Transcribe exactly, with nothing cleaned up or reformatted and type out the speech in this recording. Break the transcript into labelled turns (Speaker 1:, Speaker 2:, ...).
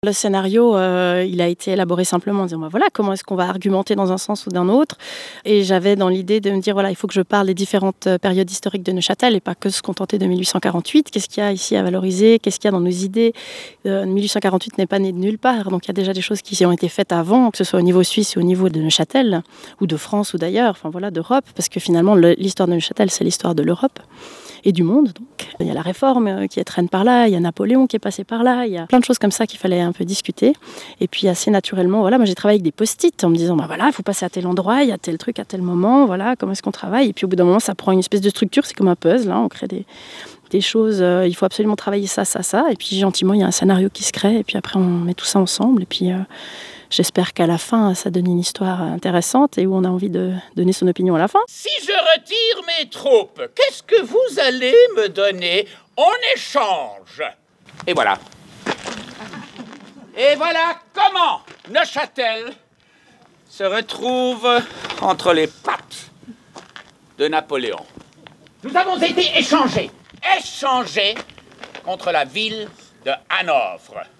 Speaker 1: Le scénario, euh, il a été élaboré simplement en disant, bah voilà, comment est-ce qu'on va argumenter dans un sens ou d'un autre. Et j'avais dans l'idée de me dire, voilà, il faut que je parle des différentes périodes historiques de Neuchâtel et pas que se contenter de mille huit cent quarante-huit. Qu'est-ce qu'il y a ici à valoriser? Qu'est-ce qu'il y a dans nos idées? euh, mille huit cent quarante-huit n'est pas né de nulle part, donc il y a déjà des choses qui ont été faites avant, que ce soit au niveau suisse ou au niveau de Neuchâtel, ou de France ou d'ailleurs, enfin voilà, d'Europe, parce que finalement, le, l'histoire de Neuchâtel, c'est l'histoire de l'Europe et du monde. Donc. Il y a la Réforme qui traîne par là, il y a Napoléon qui est passé par là, il y a plein de choses comme ça qu'il fallait un peu discuter. Et puis assez naturellement, voilà, moi j'ai travaillé avec des post-it en me disant, bah voilà, il faut passer à tel endroit, il y a tel truc à tel moment, voilà, comment est-ce qu'on travaille. Et puis au bout d'un moment, ça prend une espèce de structure, c'est comme un puzzle, hein, on crée des, des choses, euh, il faut absolument travailler ça, ça, ça. Et puis gentiment, il y a un scénario qui se crée, et puis après on met tout ça ensemble. Et puis euh, j'espère qu'à la fin, ça donne une histoire intéressante et où on a envie de donner son opinion à la fin.
Speaker 2: Si je retire mes troupes, qu'est-ce que vous allez me donner en échange? Et voilà. Et voilà comment Neuchâtel se retrouve entre les pattes de Napoléon. Nous avons été échangés, échangés contre la ville de Hanovre.